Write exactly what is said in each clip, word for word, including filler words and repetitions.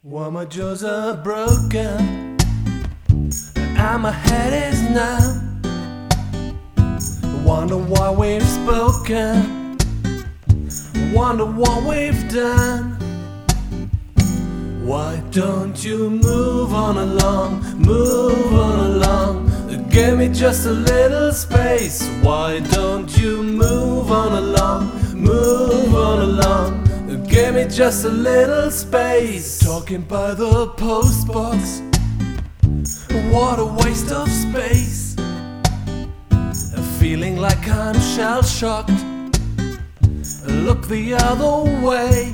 Well, my jaws are broken and my head is numb. Wonder why we've spoken, wonder what we've done. Why don't you move on along, move on along? Give me just a little space. Why don't you move on along, move on along? Give me just a little space. Talking by the post box, what a waste of space. Feeling like I'm shell shocked, look the other way.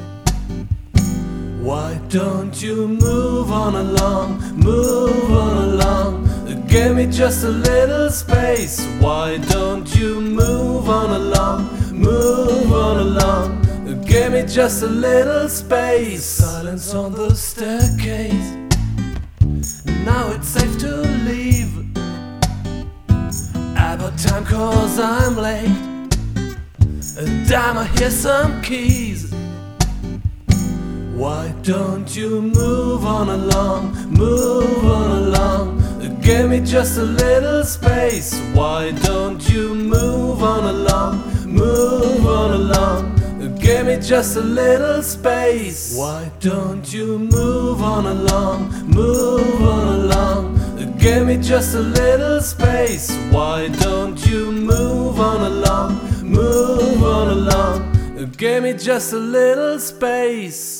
Why don't you move on along, move on along? Give me just a little space. Why don't you move on along, move on along? Give me just a little space. Silence on the staircase, now it's safe to leave. About time cause I'm late. Damn, I hear some keys. Why don't you move on along, move on along? Give me just a little space. Why don't you move on along, move on along? Give me just a little space. Why don't you move on along, move on along? Give me just a little space. Why don't you move on along, move on along? Give me just a little space.